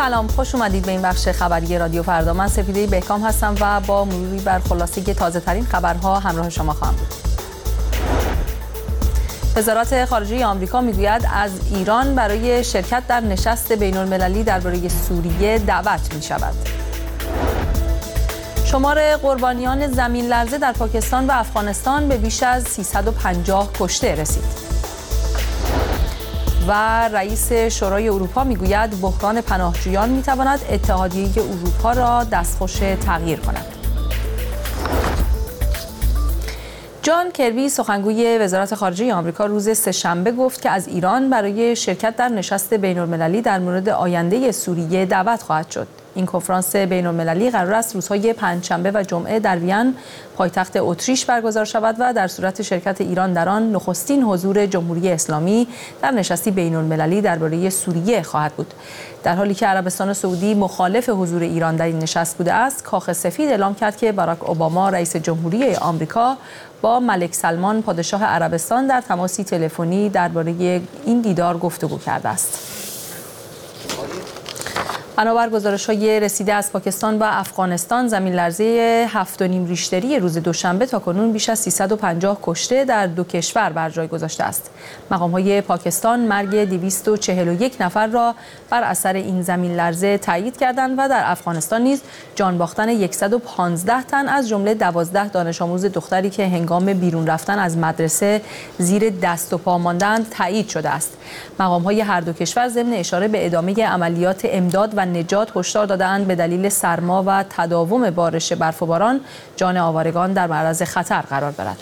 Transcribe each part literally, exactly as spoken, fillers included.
سلام، خوش اومدید به این بخش خبری رادیو فردا. من سپیده بهکام هستم و با مروری بر خلاصه تازه ترین خبرها همراه شما خواهم بود. وزارت خارجه آمریکا میگوید از ایران برای شرکت در نشست بین المللی درباره سوریه دعوت می شود. شمار قربانیان زمین لرزه در پاکستان و افغانستان به بیش از سیصد و پنجاه کشته رسید. و رئیس شورای اروپا میگوید بحران پناهجویان میتواند اتحادیه اروپا را دستخوش تغییر کند. جان کربی سخنگوی وزارت خارجه آمریکا روز سه‌شنبه گفت که از ایران برای شرکت در نشست بین‌المللی در مورد آینده سوریه دعوت خواهد شد. این کنفرانس بین‌المللی قرار است روزهای پنجشنبه و جمعه در وین پایتخت اتریش برگزار شود و در صورت شرکت ایران در آن نخستین حضور جمهوری اسلامی در نشستی بین‌المللی درباره سوریه خواهد بود. در حالی که عربستان سعودی مخالف حضور ایران در این نشست بوده است، کاخ سفید اعلام کرد که باراک اوباما رئیس جمهوری آمریکا با ملک سلمان پادشاه عربستان در تماسی تلفنی درباره این دیدار گفتگو کرده است. بنابر گزارش‌های رسیده از پاکستان و افغانستان، زمین لرزه هفت و نیم ریشتری روز دوشنبه تاکنون بیش از سیصد و پنجاه کشته در دو کشور بر جای گذاشته است. مقام‌های پاکستان مرگ دویست و چهل و یک نفر را بر اثر این زمین لرزه تایید کردند و در افغانستان نیز جان باختن صد و پانزده تن از جمله دوازده دانش آموز دختری که هنگام بیرون رفتن از مدرسه زیر دست و پا ماندند تایید شده است. مقام‌های هر دو کشور ضمن اشاره به ادامه عملیات امداد و نجات هشدار دادند به دلیل سرما و تداوم بارش برف و باران جان آوارگان در معرض خطر قرار برد.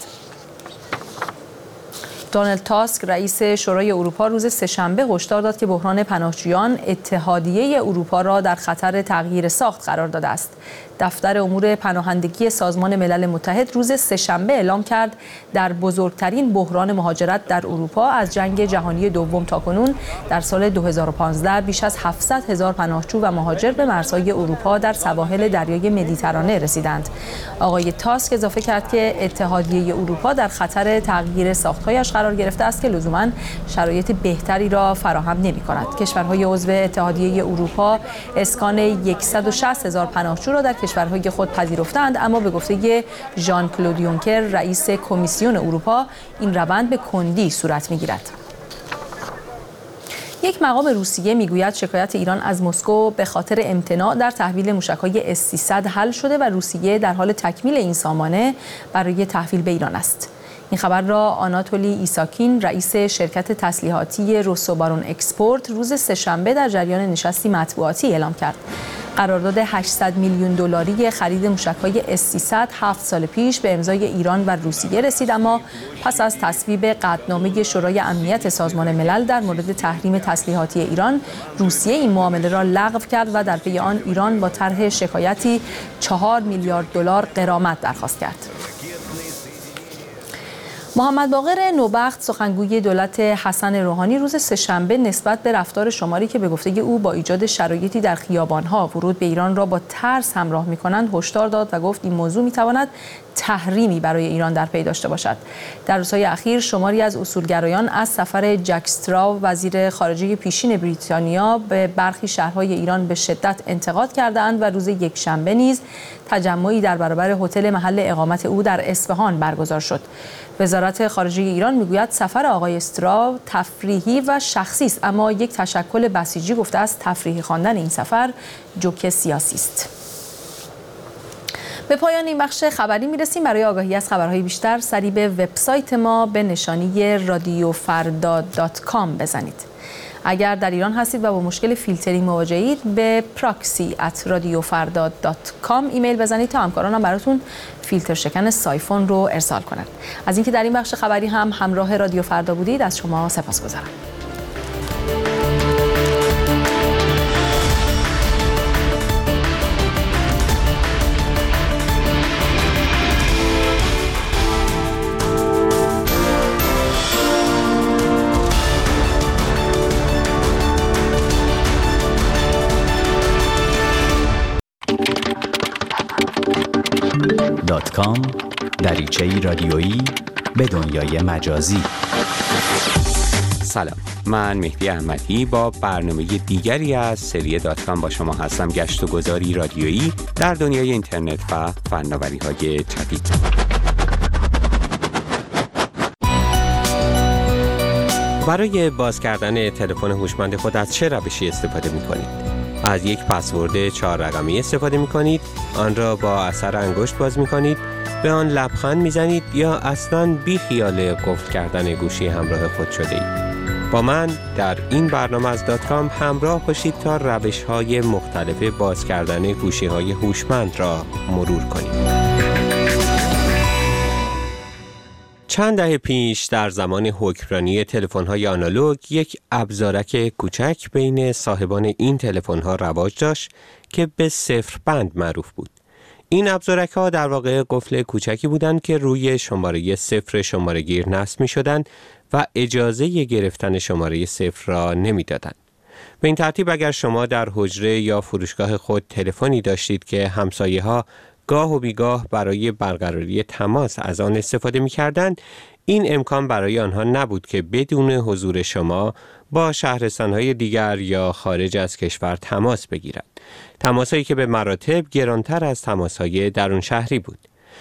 دونالد تاسک رئیس شورای اروپا روز سه‌شنبه هشدار داد که بحران پناهجویان اتحادیه اروپا را در خطر تغییر ساخت قرار داده است. دفتر امور پناهندگی سازمان ملل متحد روز سه‌شنبه اعلام کرد در بزرگترین بحران مهاجرت در اروپا از جنگ جهانی دوم تاکنون در سال دو هزار و پانزده بیش از هفتصد هزار پناهجو و مهاجر به مرزهای اروپا در سواحل دریای مدیترانه رسیدند. آقای تاسک اضافه کرد که اتحادیه اروپا در خطر تغییر ساخت‌هایش قرار گرفته است که لزوماً شرایط بهتری را فراهم نمی‌کند. کشورهای عضو اتحادیه اروپا اسکان صد و شصت هزار پناهجو را در کشورهای خود پذیرفتند، اما به گفته ژان کلود یونکر رئیس کمیسیون اروپا این روند به کندی صورت می‌گیرد. یک مقام روسیه میگوید شکایت ایران از مسکو به خاطر امتناع در تحویل موشک‌های اس سیصد حل شده و روسیه در حال تکمیل این سامانه برای تحویل به ایران است. این خبر را آناتولی ایساکین رئیس شرکت تسلیحاتی روسوبارون اکسپورت روز سه‌شنبه در جریان نشستی مطبوعاتی اعلام کرد. قرارداد هشتصد میلیون دلاری خرید موشک‌های اس سیصد هفت سال پیش به امضای ایران و روسیه رسید، اما پس از تصویب قطعنامه شورای امنیت سازمان ملل در مورد تحریم تسلیحاتی ایران، روسیه این معامله را لغو کرد و در پی آن ایران با طرح شکایتی چهار میلیارد دلار غرامت درخواست کرد. محمد باقر نوبخت سخنگوی دولت حسن روحانی روز سه‌شنبه نسبت به رفتار شماری که به گفته او با ایجاد شرایطی در خیابان‌ها ورود به ایران را با ترس همراه می‌کنند هشدار داد و گفت این موضوع می‌تواند تحریمی برای ایران در پی داشته باشد. در روزهای اخیر شماری از اصولگرایان از سفر جک استراو وزیر خارجه پیشین بریتانیا به برخی شهرهای ایران به شدت انتقاد کردند و روز یکشنبه نیز تجمعی در برابر هتل محل اقامت او در اصفهان برگزار شد. وزارت خارجه ایران میگوید سفر آقای استراو تفریحی و شخصی است، اما یک تشکل بسیجی گفته است تفریحی خواندن این سفر جوک سیاسی است. به پایان این بخش خبری میرسیم. برای آگاهی از خبرهای بیشتر سری به وبسایت ما به نشانی رادیو فردا دات کام بزنید. اگر در ایران هستید و با مشکل فیلترینگ مواجهید به پراکسی ات رادیو فردا دات کام ایمیل بزنید تا همکارانم براتون فیلتر شکن سایفون رو ارسال کنند. از اینکه در این بخش خبری هم همراه رادیو فردا بودید از شما سپاسگزارم. دات کام دریچه‌ای رادیویی به دنیای مجازی. سلام، من مهدی احمدی با برنامه دیگری از سری دات کام با شما هستم. گشت و گذاری رادیویی در دنیای اینترنت و فناوری‌های جدید. برای باز کردن تلفن هوشمند خود از چه روشی استفاده می‌کنید؟ از یک پسورد چهار رقمی استفاده می‌کنید، آن را با اثر انگشت باز می‌کنید، به آن لبخند می‌زنید یا اصلاً بی خیال قفل کردن گوشی همراه خود شده اید؟ با من در این برنامه از دات کام همراه باشید تا روش‌های مختلف باز کردن گوشی‌های هوشمند را مرور کنیم. چند دهه پیش در زمان حکمرانی تلفن‌های آنالوگ یک ابزارک کوچک بین صاحبان این تلفن‌ها رواج داشت که به صفر بند معروف بود. این ابزارک‌ها در واقع قفل کوچکی بودند که روی شماره صفر شماره‌گیر نصب می‌شدند و اجازه گرفتن شماره صفر را نمی‌دادند. به این ترتیب اگر شما در حجره یا فروشگاه خود تلفنی داشتید که همسایه‌ها گاه و بیگاه برای برقراری تماس از آن استفاده می‌کردند، این امکان برای آنها نبود که بدون حضور شما با شهرستان‌های دیگر یا خارج از کشور تماس بگیرند. تماسایی که به مراتب گرانتر از تماس‌های درون شهری بود.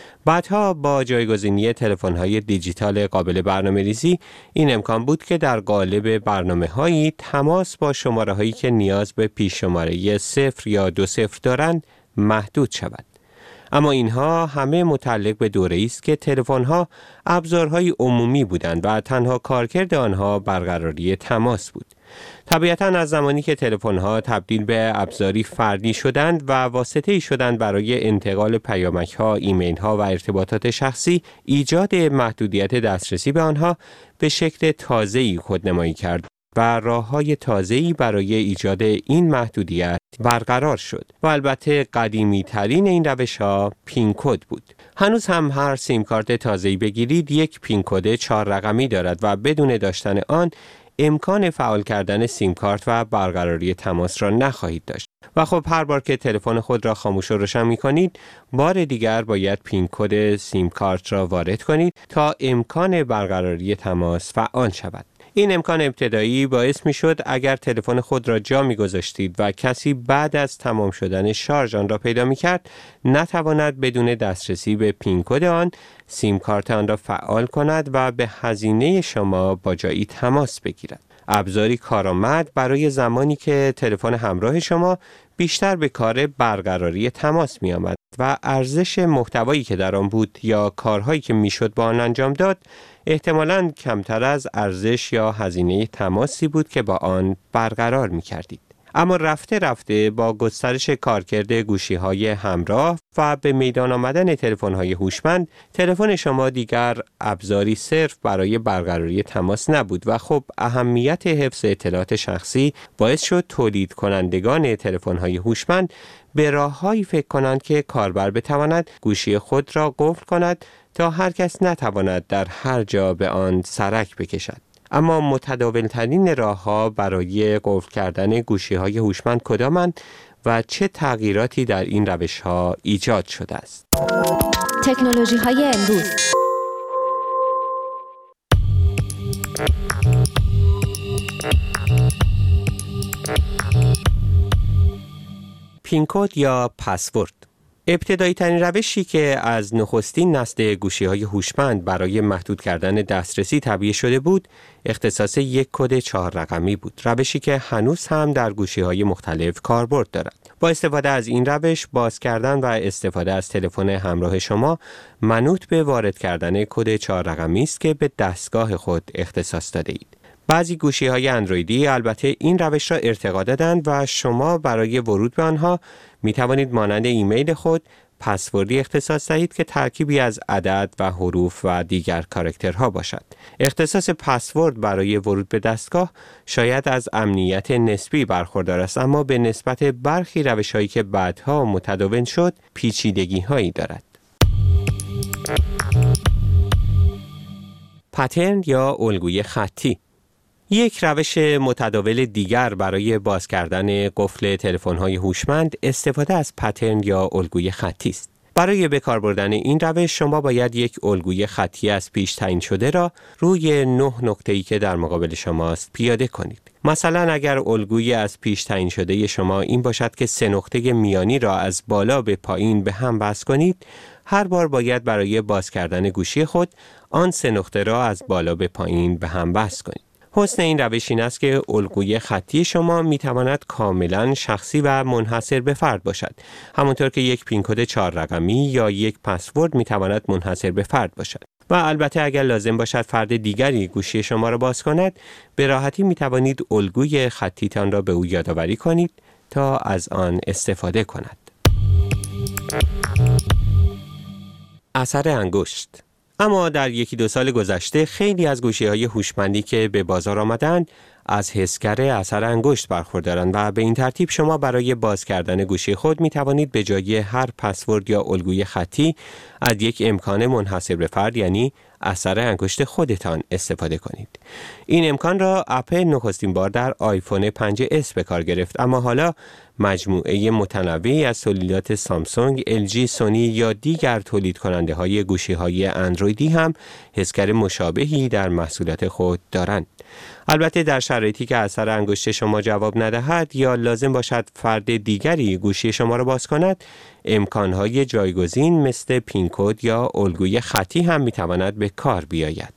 بعدها با جایگزینی تلفن‌های دیجیتال قابل برنامه‌ریزی این امکان بود که در قالب برنامه‌هایی تماس با شماره‌هایی که نیاز به پیش شماره صفر یا دو صفر دارند محدود شود. اما اینها همه متعلق به دوره‌ای است که تلفن‌ها ابزارهای عمومی بودند و تنها کارکرد آنها برقراری تماس بود. طبیعتاً از زمانی که تلفن‌ها تبدیل به ابزاری فردی شدند و واسطه‌ای شدند برای انتقال پیامک‌ها، ایمیل‌ها و ارتباطات شخصی، ایجاد محدودیت دسترسی به آنها به شکل تازه‌ای خودنمایی کرد و راه‌های تازه‌ای برای ایجاد این محدودیت برقرار شد و البته قدیمی ترین این روش‌ها پین کد بود. هنوز هم هر سیم کارت تازه‌ای بگیرید یک پین کد چهار رقمی دارد و بدون داشتن آن امکان فعال کردن سیم کارت و برقراری تماس را نخواهید داشت. و خب هر بار که تلفن خود را خاموش و روشن می‌کنید، بار دیگر باید پین کد سیم کارت را وارد کنید تا امکان برقراری تماس فعال شود. این امکان ابتدایی باعث می شد اگر تلفن خود را جا می گذاشتید و کسی بعد از تمام شدن شارژ آن را پیدا می کرد، نتواند بدون دسترسی به پین کد آن سیم کارت آن را فعال کند و به هزینه شما با جایی تماس بگیرد. ابزاری کارآمد برای زمانی که تلفن همراه شما بیشتر به کار برقراری تماس می آمد و ارزش محتوایی که در آن بود یا کارهایی که میشد با آن انجام داد احتمالاً کمتر از ارزش یا هزینه تماسی بود که با آن برقرار می کردید. اما رفته رفته با گسترش کارکرد گوشی‌های همراه و به میدان آمدن تلفن‌های هوشمند، تلفن شما دیگر ابزاری صرف برای برقراری تماس نبود و خب اهمیت حفظ اطلاعات شخصی باعث شد تولید کنندگان تلفن‌های هوشمند به راه‌هایی فکر کنند که کاربر بتواند گوشی خود را قفل کند تا هر کس نتواند در هر جا به آن سرک بکشد. اما متداول‌ترین راه‌ها برای قفل کردن گوشی‌های هوشمند کدامند و چه تغییراتی در این روش‌ها ایجاد شده است؟ تکنولوژی‌های امروز. پین کد یا پسورد. ابتدایی ترین روشی که از نخستین نسل گوشی‌های هوشمند برای محدود کردن دسترسی طبیعی شده بود، اختصاص یک کد چهار رقمی بود. روشی که هنوز هم در گوشی‌های مختلف کاربرد دارد. با استفاده از این روش، باز کردن و استفاده از تلفن همراه شما منوط به وارد کردن کد چهار رقمی است که به دستگاه خود اختصاص داده اید. بعضی گوشی‌های اندرویدی البته این روش را ارتقا دادند و شما برای ورود به آنها می توانید مانند ایمیل خود پسوردی اختصاص دهید که ترکیبی از عدد و حروف و دیگر کاراکترها باشد. اختصاص پسورد برای ورود به دستگاه شاید از امنیت نسبی برخوردار است، اما به نسبت برخی روش‌هایی که بعدها متداول شد پیچیدگی‌هایی دارد. پترن یا الگوی خطی. یک روش متداول دیگر برای باز کردن قفل تلفن‌های هوشمند استفاده از پترن یا الگوی خطی است. برای به کار بردن این روش شما باید یک الگوی خطی از پیش تعیین شده را روی نه نقطه‌ای که در مقابل شماست پیاده کنید. مثلا اگر الگوی از پیش تعیین شده شما این باشد که سه نقطه میانی را از بالا به پایین به هم وصل کنید، هر بار باید برای باز کردن گوشی خود آن سه نقطه را از بالا به پایین به هم وصل کنید. حسن این روش این است که الگوی خطی شما میتواند کاملا شخصی و منحصر به فرد باشد، همونطور که یک پین کد چهار رقمی یا یک پسورد میتواند منحصر به فرد باشد. و البته اگر لازم باشد فرد دیگری گوشی شما را باز کند، به راحتی میتوانید الگوی خطیتان را به او یادآوری کنید تا از آن استفاده کند. اثر انگشت. اما در یکی دو سال گذشته خیلی از گوشی‌های هوشمندی که به بازار آمدند از حسگر اثر انگشت برخوردارند و به این ترتیب شما برای باز کردن گوشی خود می توانید به جای هر پسورد یا الگوی خطی از یک امکان منحصر به فرد یعنی اثر انگشت خودتان استفاده کنید. این امکان را اپل نخستین بار در آیفون پنج اس به کار گرفت، اما حالا مجموعه متنوعی از تولیدات سامسونگ، ال جی، سونی یا دیگر تولید کننده های گوشی های اندرویدی هم حسگر مشابهی در محصولات خود دارند. البته در شرایطی که اثر انگشت شما جواب ندهد یا لازم باشد فرد دیگری گوشی شما را باز کند، امکانهای جایگزین مثل پین کد یا الگوی خطی هم میتواند به کار بیاید.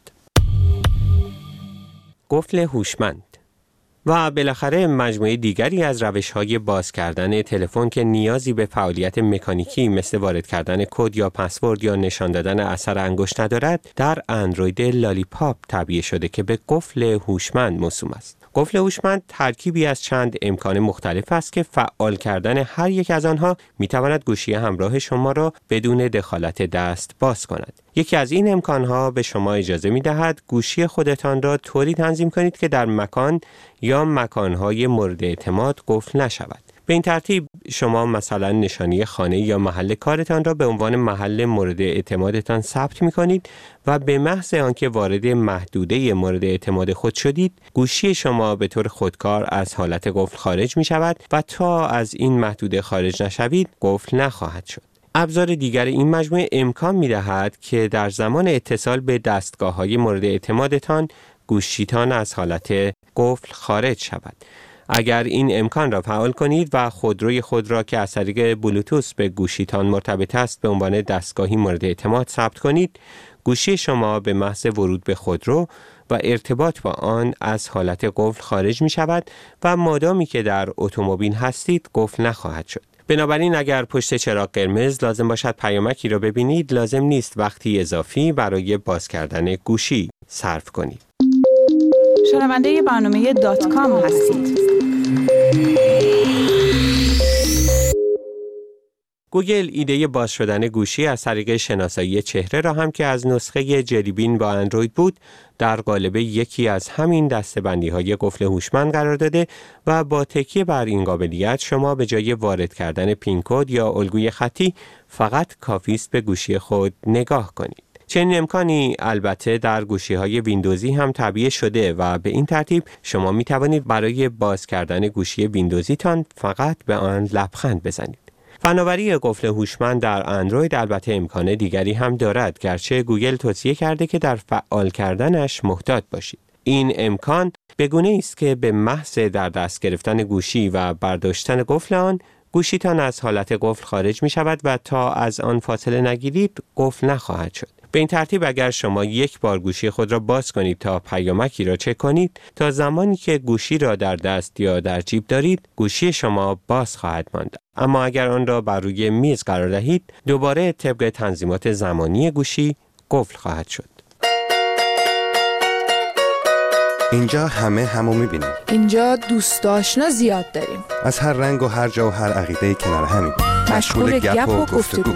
قفل هوشمند. و بالاخره مجموعه دیگری از روش‌های باز کردن تلفن که نیازی به فعالیت مکانیکی مثل وارد کردن کد یا پسورد یا نشان دادن اثر انگشت ندارد، در اندروید لالیپاپ تعبیه شده که به قفل هوشمند موسوم است. قفل هوشمند ترکیبی از چند امکان مختلف است که فعال کردن هر یک از آنها میتواند گوشی همراه شما را بدون دخالت دست باز کند. یکی از این امکانها به شما اجازه میدهد گوشی خودتان را طوری تنظیم کنید که در مکان یا مکانهای مورد اعتماد قفل نشود. به این ترتیب شما مثلا نشانی خانه یا محل کارتان را به عنوان محل مورد اعتمادتان ثبت می‌کنید و به محض آنکه وارد محدوده مورد اعتماد خود شدید، گوشی شما به طور خودکار از حالت قفل خارج می‌شود و تا از این محدوده خارج نشوید، قفل نخواهد شد. ابزار دیگر این مجموعه امکان می‌دهد که در زمان اتصال به دستگاه‌های مورد اعتمادتان، گوشیتان از حالت قفل خارج شود. اگر این امکان را فعال کنید و خودروی خود را که از طریق بلوتوث به گوشیتان مرتبط است به عنوان دستگاهی مورد اعتماد ثبت کنید، گوشی شما به محض ورود به خودرو و ارتباط با آن از حالت قفل خارج می شود و مادامی که در اتومبیل هستید قفل نخواهد شد. بنابراین اگر پشت چراغ قرمز لازم باشد پیامکی را ببینید، لازم نیست وقتی اضافی برای باز کردن گوشی صرف کنید. شنونده برنامه دات کام هستید. گوگل ایده باز شدن گوشی از طریق شناسایی چهره را هم که از نسخه جلی بین با اندروید بود، در قالب یکی از همین دسته‌بندی‌های قفل هوشمند قرار داده و با تکیه بر این قابلیت شما به جای وارد کردن پین کد یا الگوی خطی فقط کافی است به گوشی خود نگاه کنید. چنین امکانی البته در گوشی‌های ویندوزی هم تعبیه شده و به این ترتیب شما می توانید برای باز کردن گوشی ویندوزیتان فقط به آن لبخند بزنید. فناوری قفل هوشمند در اندروید البته امکان دیگری هم دارد، گرچه گوگل توصیه کرده که در فعال کردنش محتاط باشید. این امکان به گونه‌ای است که به محض در دست گرفتن گوشی و برداشتن قفل آن، گوشیتان از حالت قفل خارج می شود و تا از آن فاصله نگیرید قفل نخواهد شد. به این ترتیب اگر شما یک بار گوشی خود را باز کنید تا پیامکی را چک کنید، تا زمانی که گوشی را در دست یا در جیب دارید، گوشی شما باز خواهد ماند. اما اگر آن را بر روی میز قرار دهید، دوباره طبق تنظیمات زمانی گوشی قفل خواهد شد. اینجا همه همو میبینیم. اینجا دوست آشنا زیاد داریم. از هر رنگ و هر جا و هر عقیده‌ای کنار همیم. مشغول گپ و گفتگو.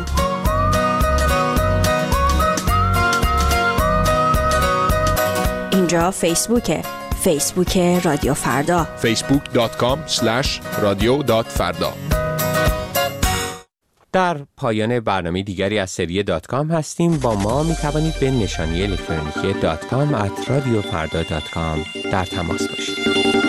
اینجا فیسبوکه. فیسبوک رادیو فردا. فیسبوک دات کام اسلش رادیو دات فردا. در پایان برنامه دیگری از سری دات کام هستیم. با ما می توانید به نشانی الکترونیکی دات کام ات رادیو فردا دات کام در تماس باشید.